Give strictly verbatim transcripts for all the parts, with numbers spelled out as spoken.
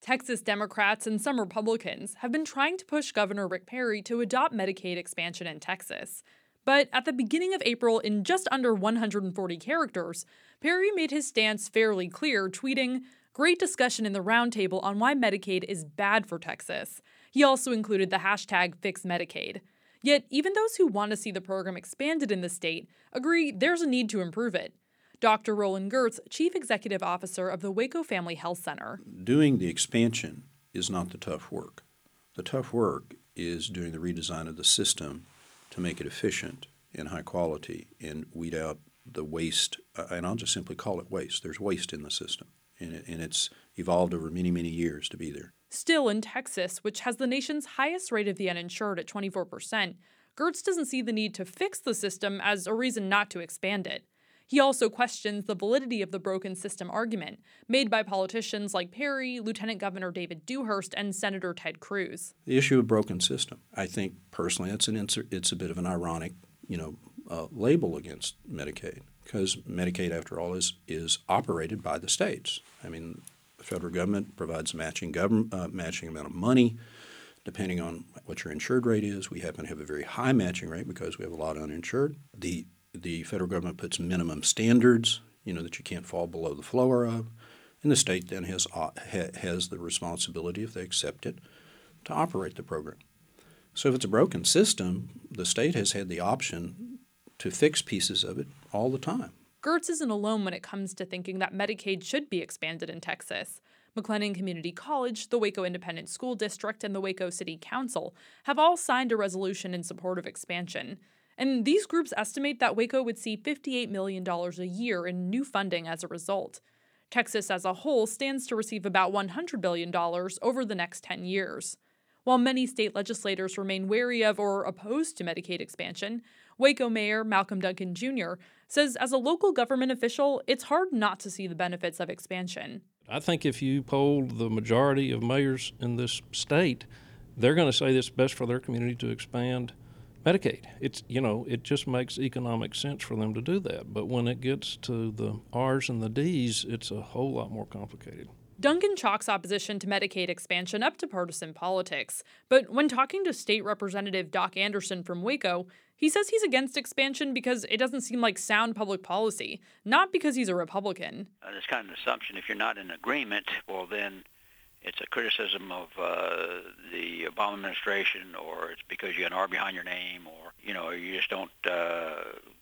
Texas Democrats and some Republicans have been trying to push Governor Rick Perry to adopt Medicaid expansion in Texas. But at the beginning of April, in just under one hundred forty characters, Perry made his stance fairly clear, tweeting, "Great discussion in the roundtable on why Medicaid is bad for Texas." He also included the hashtag FixMedicaid. Yet, even those who want to see the program expanded in the state agree there's a need to improve it. Doctor Roland Gertz, Chief Executive Officer of the Waco Family Health Center. Doing the expansion is not the tough work. The tough work is doing the redesign of the system to make it efficient and high quality and weed out the waste. Uh, and I'll just simply call it waste. There's waste in the system, and, it, and it's evolved over many, many years to be there. Still, in Texas, which has the nation's highest rate of the uninsured at twenty-four percent, Gertz doesn't see the need to fix the system as a reason not to expand it. He also questions the validity of the broken system argument, made by politicians like Perry, Lieutenant Governor David Dewhurst, and Senator Ted Cruz. The issue of broken system, I think personally, it's an insert, it's a bit of an ironic, you know, uh, label against Medicaid, because Medicaid, after all, is is operated by the states. I mean, the federal government provides matching government uh, matching amount of money, depending on what your insured rate is. We happen to have a very high matching rate because we have a lot of uninsured. The The federal government puts minimum standards, you know, that you can't fall below the floor of, and the state then has uh, ha, has the responsibility, if they accept it, to operate the program. So if it's a broken system, the state has had the option to fix pieces of it all the time. Gertz isn't alone when it comes to thinking that Medicaid should be expanded in Texas. McLennan Community College, the Waco Independent School District, and the Waco City Council have all signed a resolution in support of expansion. And these groups estimate that Waco would see fifty-eight million dollars a year in new funding as a result. Texas as a whole stands to receive about one hundred billion dollars over the next ten years. While many state legislators remain wary of or opposed to Medicaid expansion, Waco Mayor Malcolm Duncan Junior says as a local government official, it's hard not to see the benefits of expansion. I think if you polled the majority of mayors in this state, they're going to say it's best for their community to expand Medicaid. It's, you know, it just makes economic sense for them to do that. But when it gets to the R's and the D's, it's a whole lot more complicated. Duncan chalks opposition to Medicaid expansion up to partisan politics. But when talking to State Representative Doc Anderson from Waco, he says he's against expansion because it doesn't seem like sound public policy, not because he's a Republican. Uh, there's kind of an assumption if you're not in agreement, well, then it's a criticism of uh, the Obama administration, or it's because you got an R behind your name, or, you know, you just don't uh,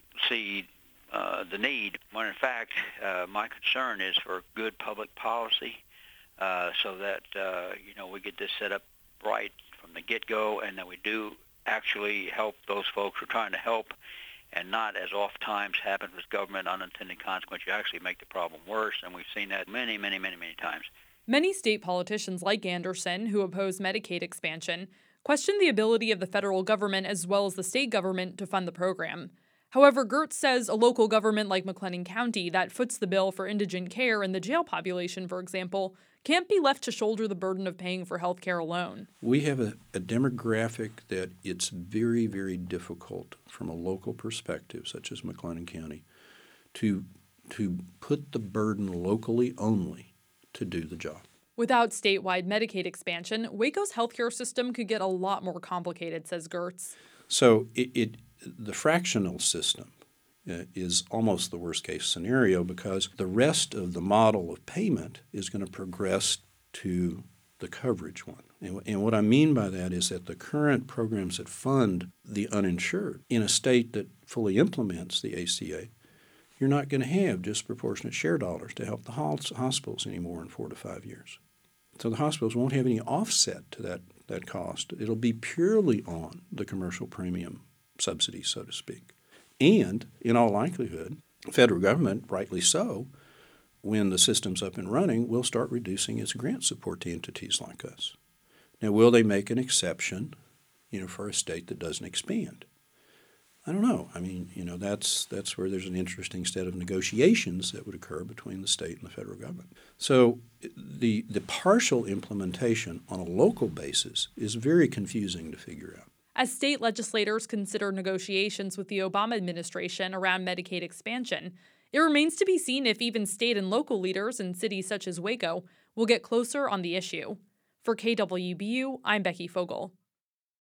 see uh, the need. When in fact, uh, my concern is for good public policy uh, so that, uh, you know, we get this set up right from the get-go and that we do actually help those folks we're trying to help, and not, as oftentimes happens with government, unintended consequences. You actually make the problem worse, and we've seen that many, many, many, many times. Many state politicians like Anderson, who oppose Medicaid expansion, question the ability of the federal government as well as the state government to fund the program. However, Gertz says a local government like McLennan County that foots the bill for indigent care and the jail population, for example, can't be left to shoulder the burden of paying for health care alone. We have a, a demographic that it's very, very difficult from a local perspective, such as McLennan County, to, to put the burden locally only to do the job. Without statewide Medicaid expansion, Waco's healthcare system could get a lot more complicated, says Gertz. So it, it the fractional system uh, is almost the worst-case scenario because the rest of the model of payment is going to progress to the coverage one. And, and what I mean by that is that the current programs that fund the uninsured in a state that fully implements the A C A, you're not going to have disproportionate share dollars to help the hospitals anymore in four to five years. So the hospitals won't have any offset to that, that cost. It'll be purely on the commercial premium subsidy, so to speak. And, in all likelihood, the federal government, rightly so, when the system's up and running, will start reducing its grant support to entities like us. Now, will they make an exception, you know, for a state that doesn't expand? I don't know. I mean, you know, that's that's where there's an interesting set of negotiations that would occur between the state and the federal government. So the the partial implementation on a local basis is very confusing to figure out. As state legislators consider negotiations with the Obama administration around Medicaid expansion, it remains to be seen if even state and local leaders in cities such as Waco will get closer on the issue. For K W B U, I'm Becky Fogel.